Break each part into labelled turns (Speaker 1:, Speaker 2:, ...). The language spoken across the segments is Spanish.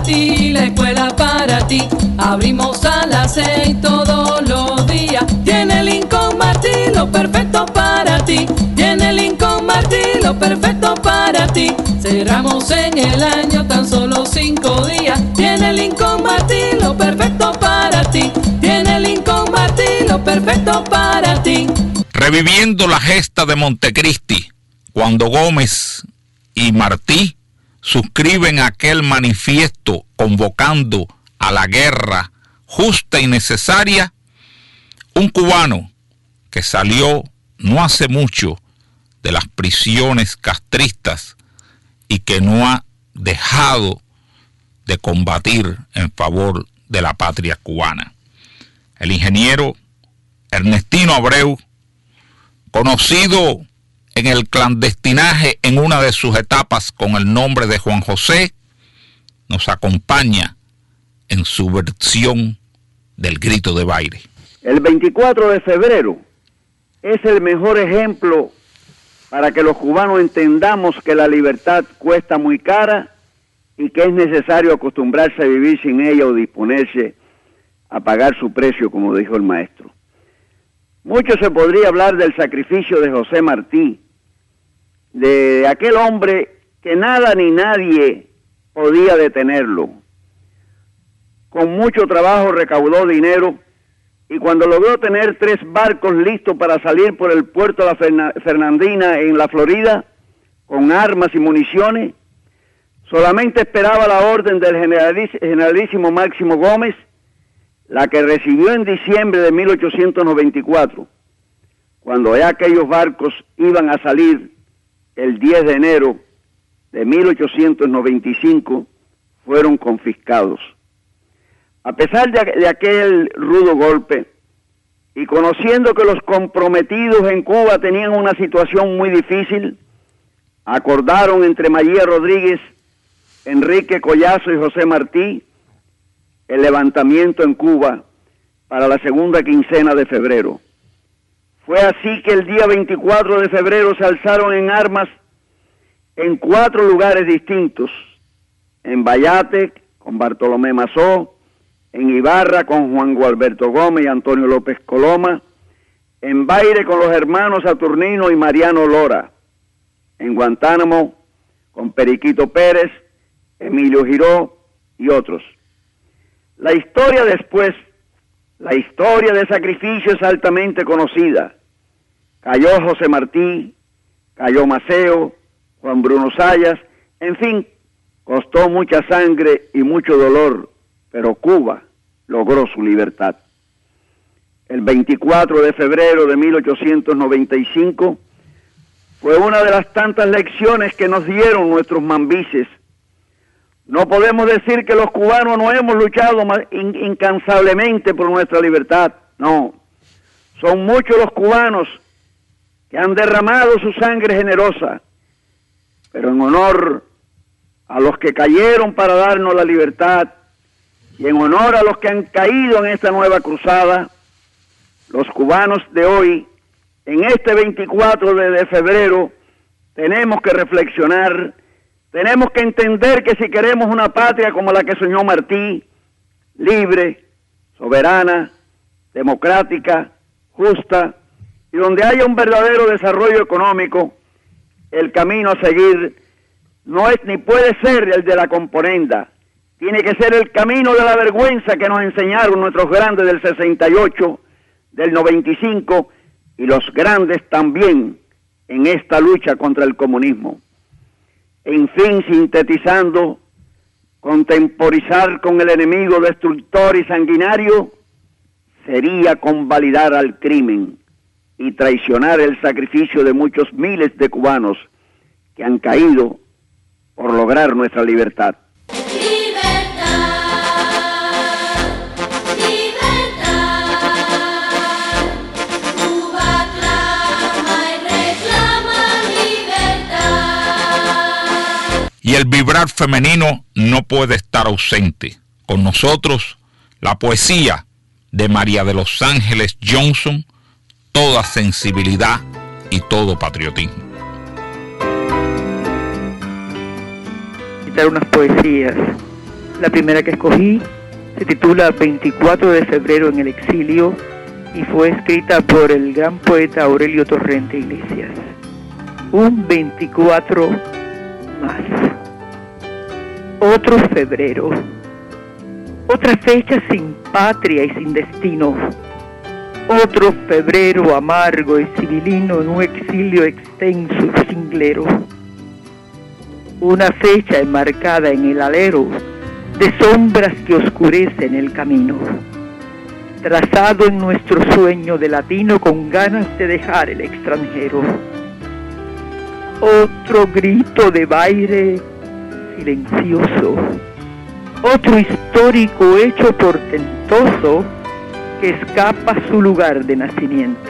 Speaker 1: ti, la escuela para ti. Abrimos a las 6 todos los días. Tiene Lincoln Martí lo perfecto para ti. Tiene Lincoln Martí lo perfecto para ti. Cerramos en el año tan solo 5 días. Tiene Lincoln Martí lo perfecto para ti. Tiene Lincoln Martí lo perfecto para ti.
Speaker 2: Reviviendo la gesta de Montecristi, cuando Gómez y Martí suscriben aquel manifiesto convocando a la guerra justa y necesaria, un cubano que salió no hace mucho de las prisiones castristas y que no ha dejado de combatir en favor de la patria cubana. El ingeniero Ernestino Abreu, conocido en el clandestinaje en una de sus etapas con el nombre de Juan José, nos acompaña en su versión del Grito de Baile.
Speaker 3: El 24 de febrero es el mejor ejemplo para que los cubanos entendamos que la libertad cuesta muy cara y que es necesario acostumbrarse a vivir sin ella o disponerse a pagar su precio, como dijo el maestro. Mucho se podría hablar del sacrificio de José Martí, de aquel hombre que nada ni nadie podía detenerlo. Con mucho trabajo recaudó dinero y cuando logró tener 3 barcos listos para salir por el puerto de la Fernandina en la Florida, con armas y municiones, solamente esperaba la orden del generalísimo Máximo Gómez, la que recibió en diciembre de 1894, cuando ya aquellos barcos iban a salir el 10 de enero de 1895, fueron confiscados. A pesar de aquel rudo golpe, y conociendo que los comprometidos en Cuba tenían una situación muy difícil, acordaron entre María Rodríguez, Enrique Collazo y José Martí el levantamiento en Cuba para la segunda quincena de febrero. Fue así que el día 24 de febrero se alzaron en armas en 4 lugares distintos: en Vallate con Bartolomé Mazó, en Ibarra con Juan Gualberto Gómez y Antonio López Coloma, en Baire con los hermanos Saturnino y Mariano Lora, en Guantánamo con Periquito Pérez, Emilio Giró y otros. La historia después, la historia de sacrificio es altamente conocida. Cayó José Martí, cayó Maceo, Juan Bruno Sayas, en fin, costó mucha sangre y mucho dolor, pero Cuba logró su libertad. El 24 de febrero de 1895 fue una de las tantas lecciones que nos dieron nuestros mambises. No podemos decir que los cubanos no hemos luchado incansablemente por nuestra libertad, no. Son muchos los cubanos que han derramado su sangre generosa, pero en honor a los que cayeron para darnos la libertad y en honor a los que han caído en esta nueva cruzada, los cubanos de hoy, en este 24 de febrero, tenemos que reflexionar, tenemos que entender que si queremos una patria como la que soñó Martí, libre, soberana, democrática, justa, y donde haya un verdadero desarrollo económico, el camino a seguir no es ni puede ser el de la componenda, tiene que ser el camino de la vergüenza que nos enseñaron nuestros grandes del 68, del 95 y los grandes también en esta lucha contra el comunismo. En fin, sintetizando, contemporizar con el enemigo destructor y sanguinario sería convalidar al crimen y traicionar el sacrificio de muchos miles de cubanos que han caído por lograr nuestra libertad.
Speaker 2: Y el vibrar femenino no puede estar ausente. Con nosotros, la poesía de María de los Ángeles Johnson, toda sensibilidad y todo patriotismo.
Speaker 4: Citar unas poesías La primera que escogí se titula 24 de febrero en el exilio y fue escrita por el gran poeta Aurelio Torrente Iglesias. Un 24 más. Otro febrero. Otra fecha sin patria y sin destino. Otro febrero amargo y civilino en un exilio extenso y cinglero. Una fecha enmarcada en el alero de sombras que oscurecen el camino, trazado en nuestro sueño de latino con ganas de dejar el extranjero. Otro grito de baile silencioso, otro histórico hecho portentoso que escapa a su lugar de nacimiento.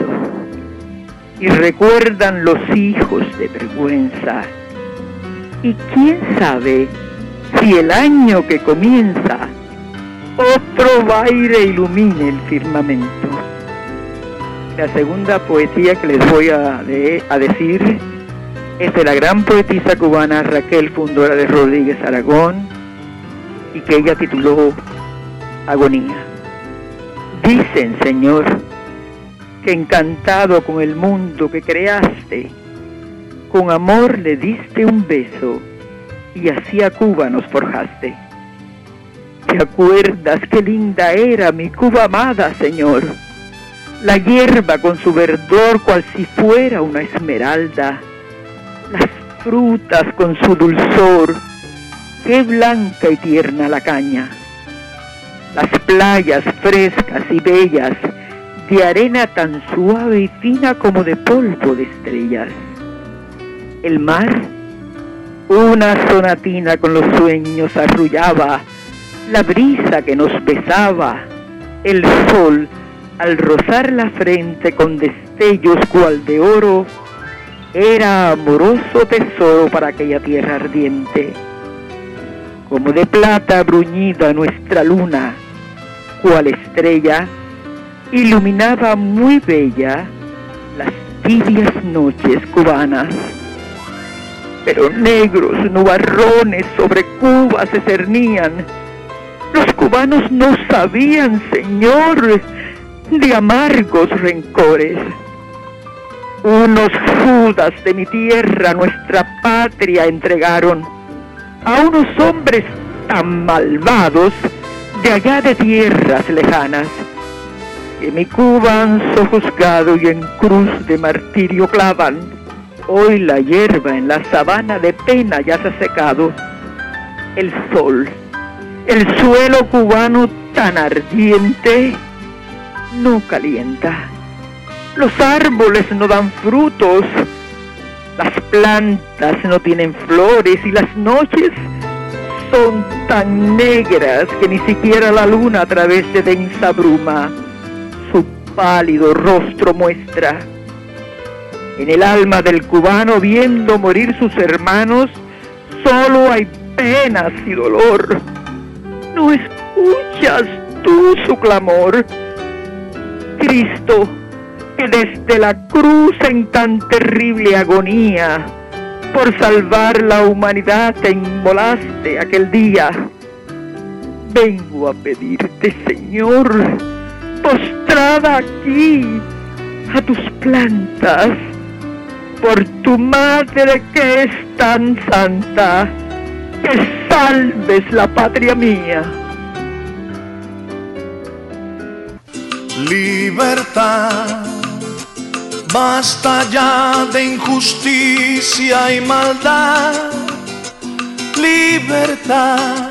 Speaker 4: Y recuerdan los hijos de vergüenza. Y quién sabe si el año que comienza otro baile ilumine el firmamento. La segunda poesía que les voy a decir es de la gran poetisa cubana Raquel Fundora de Rodríguez Aragón, y que ella tituló Agonía. Dicen, Señor, que encantado con el mundo que creaste, con amor le diste un beso y así a Cuba nos forjaste. ¿Te acuerdas qué linda era mi Cuba amada, Señor? La hierba con su verdor cual si fuera una esmeralda, las frutas con su dulzor, qué blanca y tierna la caña, las playas frescas y bellas, de arena tan suave y fina como de polvo de estrellas. El mar, una sonatina con los sueños arrullaba, la brisa que nos besaba, el sol al rozar la frente con destellos cual de oro, era amoroso tesoro para aquella tierra ardiente. Como de plata bruñida nuestra luna, cual estrella, iluminaba muy bella las tibias noches cubanas. Pero negros nubarrones sobre Cuba se cernían. Los cubanos no sabían, Señor, de amargos rencores. Unos Judas de mi tierra nuestra patria entregaron a unos hombres tan malvados de allá de tierras lejanas, que mi Cuba han sojuzgado y en cruz de martirio clavan. Hoy la hierba en la sabana de pena ya se ha secado. El sol, el suelo cubano tan ardiente, no calienta. Los árboles no dan frutos, las plantas no tienen flores y las noches son tan negras que ni siquiera la luna a través de densa bruma su pálido rostro muestra. En el alma del cubano, viendo morir sus hermanos, solo hay penas y dolor. ¿No escuchas tú su clamor? Cristo, que desde la cruz en tan terrible agonía, por salvar la humanidad te inmolaste aquel día. Vengo a pedirte, Señor, postrada aquí a tus plantas, por tu madre que es tan santa, que salves la patria mía.
Speaker 5: Libertad, basta ya de injusticia y maldad. Libertad,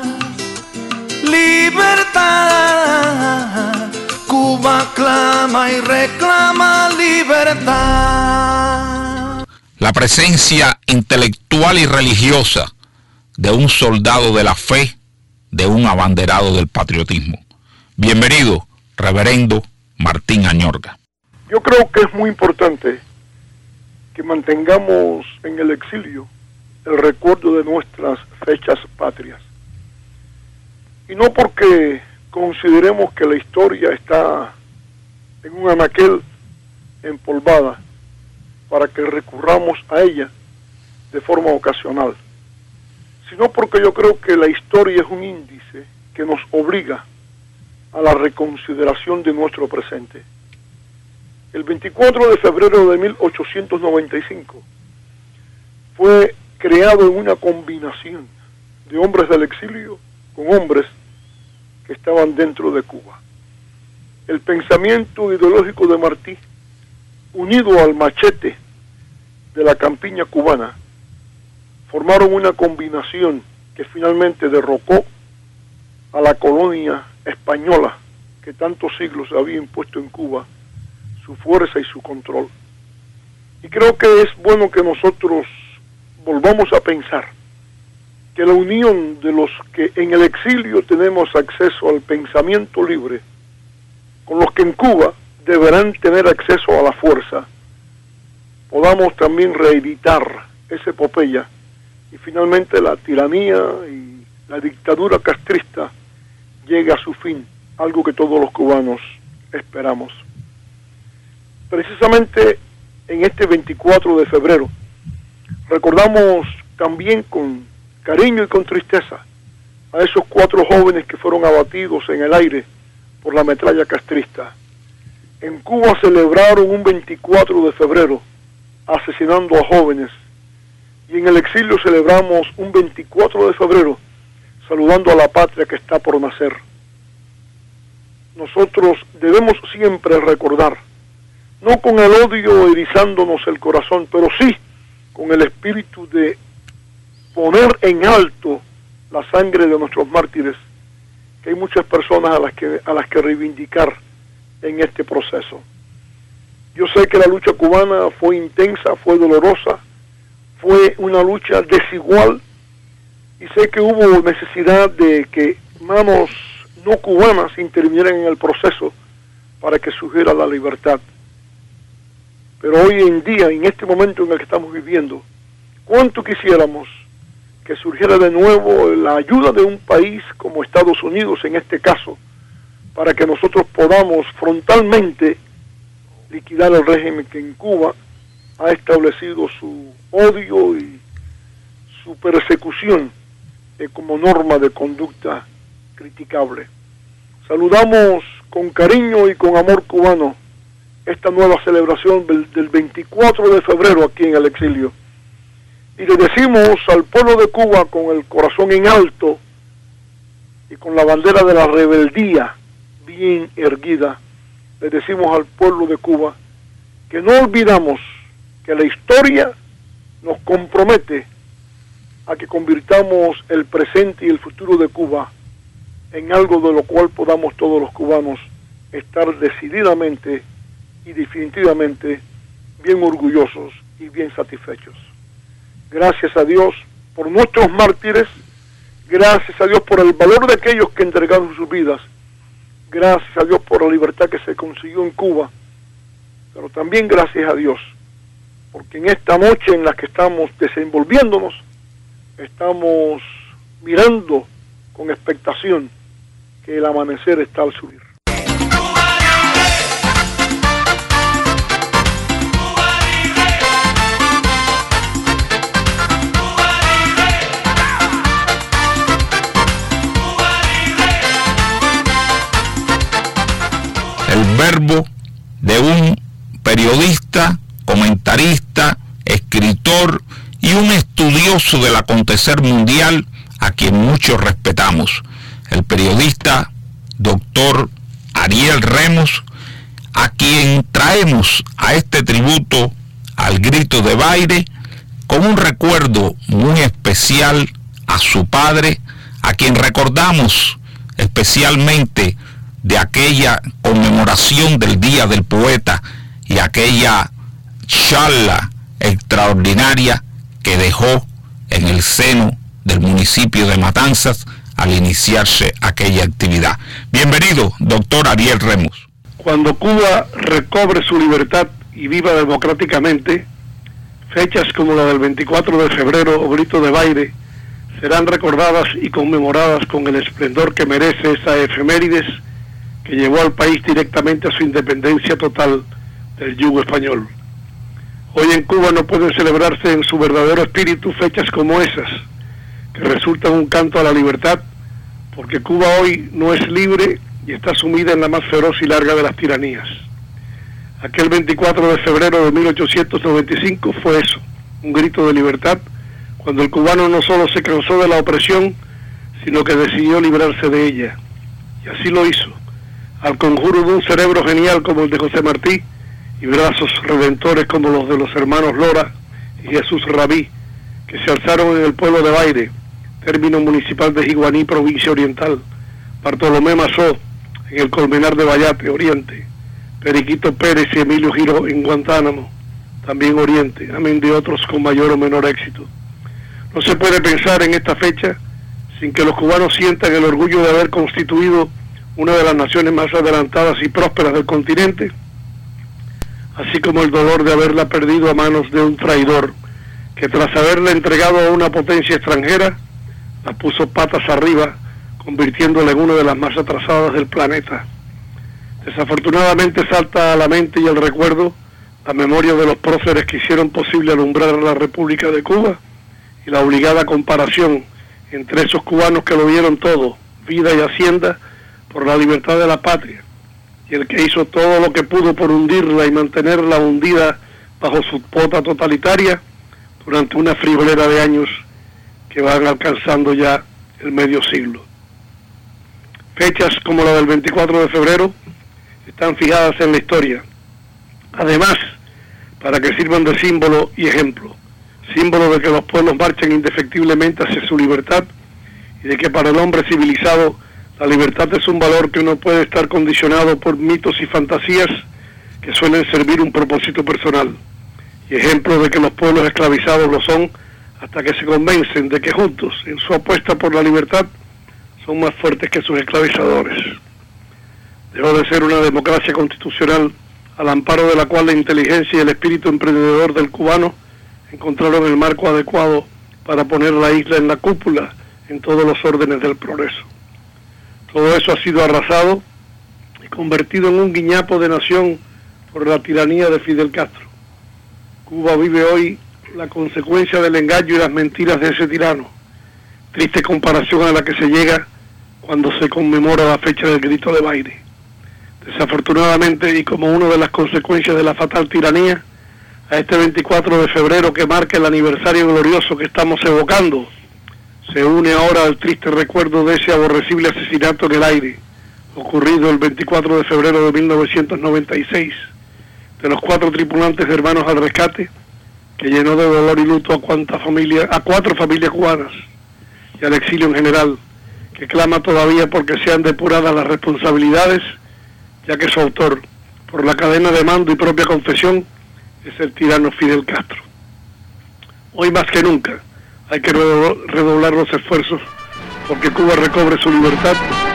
Speaker 5: libertad, Cuba clama y reclama libertad.
Speaker 2: La presencia intelectual y religiosa de un soldado de la fe, de un abanderado del patriotismo. Bienvenido, reverendo Martín Añorga.
Speaker 6: Yo creo que es muy importante que mantengamos en el exilio el recuerdo de nuestras fechas patrias. Y no porque consideremos que la historia está en un anaquel empolvada para que recurramos a ella de forma ocasional, sino porque yo creo que la historia es un índice que nos obliga a la reconsideración de nuestro presente. El 24 de febrero de 1895 fue creado en una combinación de hombres del exilio con hombres que estaban dentro de Cuba. El pensamiento ideológico de Martí, unido al machete de la campiña cubana, formaron una combinación que finalmente derrocó a la colonia española que tantos siglos había impuesto en Cuba su fuerza y su control. Y creo que es bueno que nosotros volvamos a pensar que la unión de los que en el exilio tenemos acceso al pensamiento libre, con los que en Cuba deberán tener acceso a la fuerza, podamos también reeditar esa epopeya y finalmente la tiranía y la dictadura castrista llegue a su fin, algo que todos los cubanos esperamos. Precisamente en este 24 de febrero recordamos también con cariño y con tristeza a esos 4 jóvenes que fueron abatidos en el aire por la metralla castrista. En Cuba celebraron un 24 de febrero asesinando a jóvenes, y en el exilio celebramos un 24 de febrero saludando a la patria que está por nacer. Nosotros debemos siempre recordar, no con el odio erizándonos el corazón, pero sí con el espíritu de poner en alto la sangre de nuestros mártires, que hay muchas personas a las que reivindicar en este proceso. Yo sé que la lucha cubana fue intensa, fue dolorosa, fue una lucha desigual, y sé que hubo necesidad de que manos no cubanas intervinieran en el proceso para que surgiera la libertad. Pero hoy en día, en este momento en el que estamos viviendo, ¿cuánto quisiéramos que surgiera de nuevo la ayuda de un país como Estados Unidos en este caso, para que nosotros podamos frontalmente liquidar el régimen que en Cuba ha establecido su odio y su persecución como norma de conducta criticable? Saludamos con cariño y con amor cubano esta nueva celebración del 24 de febrero aquí en el exilio. Y le decimos al pueblo de Cuba con el corazón en alto y con la bandera de la rebeldía bien erguida, le decimos al pueblo de Cuba que no olvidamos que la historia nos compromete a que convirtamos el presente y el futuro de Cuba en algo de lo cual podamos todos los cubanos estar decididamente y definitivamente bien orgullosos y bien satisfechos. Gracias a Dios por nuestros mártires, gracias a Dios por el valor de aquellos que entregaron sus vidas, gracias a Dios por la libertad que se consiguió en Cuba, pero también gracias a Dios, porque en esta noche en la que estamos desenvolviéndonos, estamos mirando con expectación que el amanecer está al subir.
Speaker 2: El verbo de un periodista, comentarista, escritor y un estudioso del acontecer mundial a quien muchos respetamos, el periodista doctor Ariel Remos, a quien traemos a este tributo al grito de Baire con un recuerdo muy especial a su padre, a quien recordamos especialmente de aquella conmemoración del Día del Poeta y aquella charla extraordinaria que dejó en el seno del municipio de Matanzas al iniciarse aquella actividad. Bienvenido, doctor Ariel Remos.
Speaker 7: Cuando Cuba recobre su libertad y viva democráticamente, fechas como la del 24 de febrero o Grito de Baire serán recordadas y conmemoradas con el esplendor que merece esa efemérides que llevó al país directamente a su independencia total del yugo español. Hoy en Cuba no pueden celebrarse en su verdadero espíritu fechas como esas, que resultan un canto a la libertad, porque Cuba hoy no es libre y está sumida en la más feroz y larga de las tiranías. Aquel 24 de febrero de 1895 fue eso, un grito de libertad, cuando el cubano no solo se cansó de la opresión, sino que decidió librarse de ella. Y así lo hizo, al conjuro de un cerebro genial como el de José Martí y brazos redentores como los de los hermanos Lora y Jesús Rabí, que se alzaron en el pueblo de Baire, término municipal de Jiguaní, provincia oriental, Bartolomé Mazó, en el Colmenar de Vallate, oriente, Periquito Pérez y Emilio Giró en Guantánamo, también oriente, amén de otros con mayor o menor éxito. No se puede pensar en esta fecha sin que los cubanos sientan el orgullo de haber constituido una de las naciones más adelantadas y prósperas del continente, así como el dolor de haberla perdido a manos de un traidor que tras haberla entregado a una potencia extranjera, la puso patas arriba, convirtiéndola en una de las más atrasadas del planeta. Desafortunadamente salta a la mente y al recuerdo la memoria de los próceres que hicieron posible alumbrar a la República de Cuba y la obligada comparación entre esos cubanos que lo dieron todo, vida y hacienda, por la libertad de la patria, y el que hizo todo lo que pudo por hundirla y mantenerla hundida bajo su pota totalitaria durante una friolera de años que van alcanzando ya el medio siglo. Fechas como la del 24 de febrero están fijadas en la historia, además para que sirvan de símbolo y ejemplo, símbolo de que los pueblos marchan indefectiblemente hacia su libertad y de que para el hombre civilizado la libertad es un valor que no puede estar condicionado por mitos y fantasías que suelen servir un propósito personal, y ejemplo de que los pueblos esclavizados lo son hasta que se convencen de que juntos, en su apuesta por la libertad, son más fuertes que sus esclavizadores. Dejó de ser una democracia constitucional al amparo de la cual la inteligencia y el espíritu emprendedor del cubano encontraron el marco adecuado para poner la isla en la cúpula en todos los órdenes del progreso. Todo eso ha sido arrasado y convertido en un guiñapo de nación por la tiranía de Fidel Castro. Cuba vive hoy la consecuencia del engaño y las mentiras de ese tirano, triste comparación a la que se llega cuando se conmemora la fecha del grito de Baire. Desafortunadamente, y como una de las consecuencias de la fatal tiranía, a este 24 de febrero que marca el aniversario glorioso que estamos evocando, se une ahora el triste recuerdo de ese aborrecible asesinato en el aire, ocurrido el 24 de febrero de 1996, de los 4 tripulantes de Hermanos al Rescate, que llenó de dolor y luto a 4 familias cubanas, y al exilio en general, que clama todavía porque sean depuradas las responsabilidades, ya que su autor, por la cadena de mando y propia confesión, es el tirano Fidel Castro. Hoy más que nunca hay que redoblar los esfuerzos porque Cuba recobre su libertad.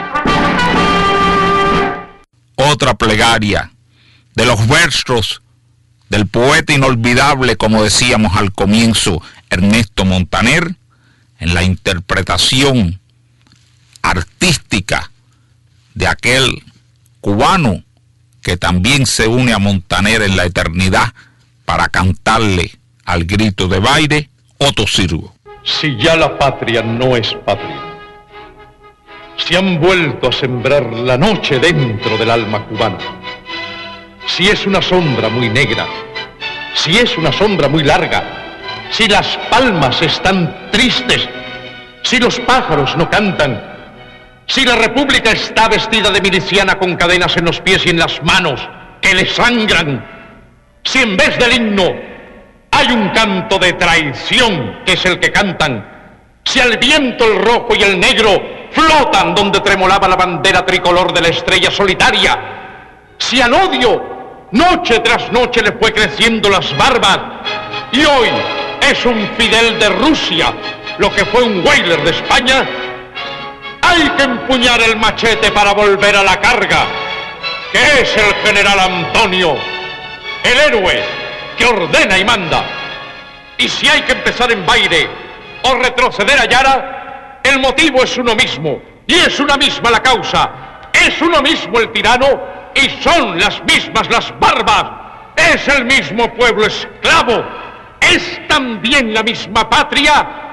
Speaker 2: Otra plegaria de los versos del poeta inolvidable, como decíamos al comienzo, Ernesto Montaner, en la interpretación artística de aquel cubano que también se une a Montaner en la eternidad para cantarle al grito de Baire, Otto Sirgo.
Speaker 8: Si ya la patria no es patria, si han vuelto a sembrar la noche dentro del alma cubana, si es una sombra muy negra, si es una sombra muy larga, si las palmas están tristes, si los pájaros no cantan, si la República está vestida de miliciana con cadenas en los pies y en las manos que le sangran, si en vez del himno hay un canto de traición que es el que cantan, si al viento el rojo y el negro flotan donde tremolaba la bandera tricolor de la estrella solitaria, si al odio noche tras noche le fue creciendo las barbas y hoy es un Fidel de Rusia lo que fue un Weyler de España, hay que empuñar el machete para volver a la carga, que es el general Antonio, el héroe que ordena y manda. Y si hay que empezar en Baire o retroceder a Yara, el motivo es uno mismo, y es una misma la causa, es uno mismo el tirano, y son las mismas las barbas, es el mismo pueblo esclavo, es también la misma patria,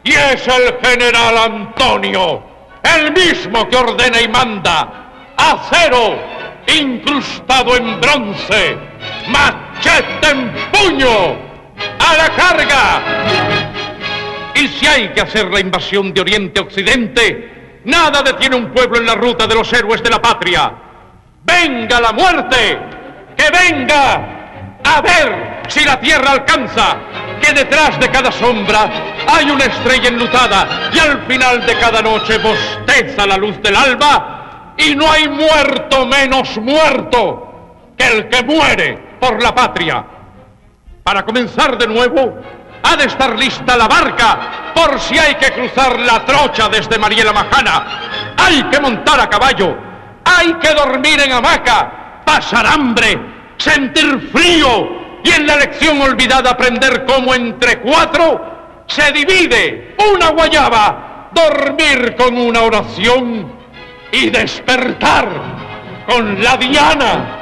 Speaker 8: y es el general Antonio, el mismo que ordena y manda. Acero incrustado en bronce, machete en puño, ¡a la carga! Y si hay que hacer la invasión de Oriente a Occidente, nada detiene un pueblo en la ruta de los héroes de la patria. ¡Venga la muerte! ¡Que venga! A ver si la tierra alcanza, que detrás de cada sombra hay una estrella enlutada y al final de cada noche bosteza la luz del alba y no hay muerto menos muerto que el que muere por la patria. Para comenzar de nuevo, ha de estar lista la barca por si hay que cruzar la trocha desde Mariela Majana. Hay que montar a caballo, hay que dormir en hamaca, pasar hambre, sentir frío y en la lección olvidada aprender cómo entre 4 se divide una guayaba, dormir con una oración y despertar con la diana.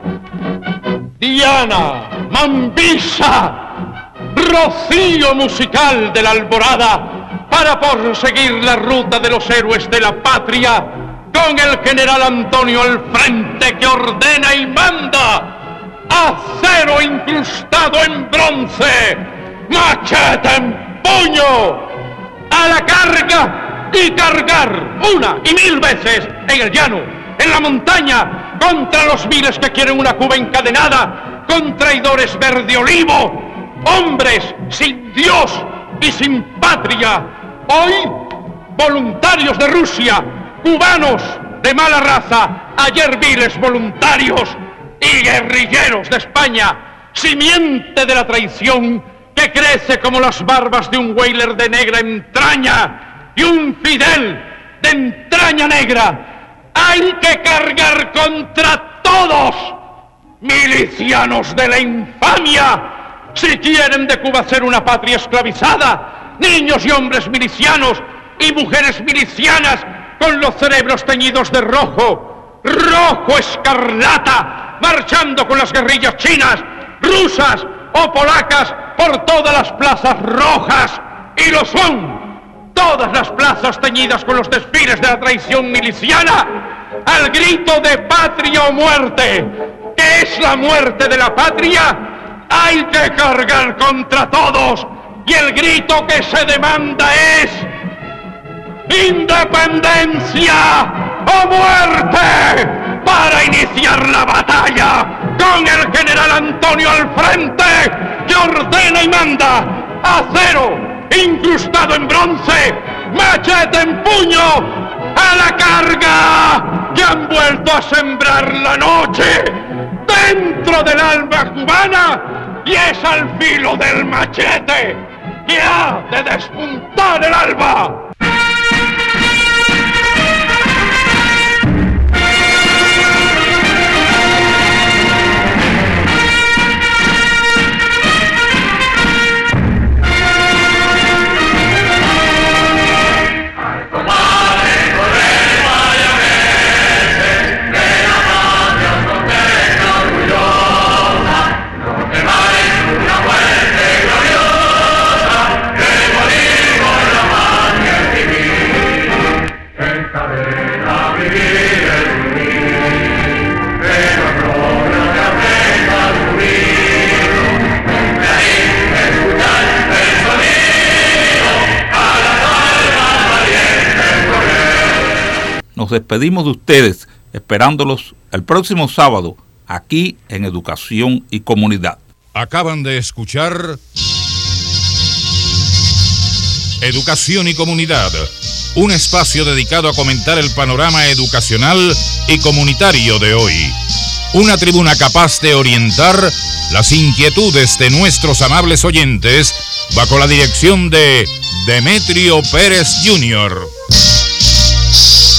Speaker 8: Diana, Mambisa, rocío musical de la alborada para proseguir la ruta de los héroes de la patria con el general Antonio al frente que ordena y manda. Acero incrustado en bronce, machete en puño, a la carga y cargar una y 1000 veces en el llano, en la montaña, contra los miles que quieren una Cuba encadenada, con traidores verde olivo, hombres sin Dios y sin patria. Hoy, voluntarios de Rusia, cubanos de mala raza, ayer viles voluntarios y guerrilleros de España, simiente de la traición que crece como las barbas de un Weyler de negra entraña y un Fidel de entraña negra. Hay que cargar contra todos, milicianos de la infamia, si quieren de Cuba ser una patria esclavizada, niños y hombres milicianos y mujeres milicianas con los cerebros teñidos de rojo, rojo escarlata, marchando con las guerrillas chinas, rusas o polacas por todas las plazas rojas, y lo son todas las plazas teñidas con los desfiles de la traición miliciana, al grito de patria o muerte, que es la muerte de la patria. Hay que cargar contra todos, y el grito que se demanda es ¡independencia o muerte! Para iniciar la batalla con el general Antonio al frente que ordena y manda. Acero incrustado en bronce, machete en puño, a la carga, que han vuelto a sembrar la noche dentro del alma cubana y es al filo del machete que ha de despuntar el alba.
Speaker 2: Nos despedimos de ustedes, esperándolos el próximo sábado, aquí en Educación y Comunidad.
Speaker 9: Acaban de escuchar Educación y Comunidad, un espacio dedicado a comentar el panorama educacional y comunitario de hoy. Una tribuna capaz de orientar las inquietudes de nuestros amables oyentes bajo la dirección de Demetrio Pérez Jr.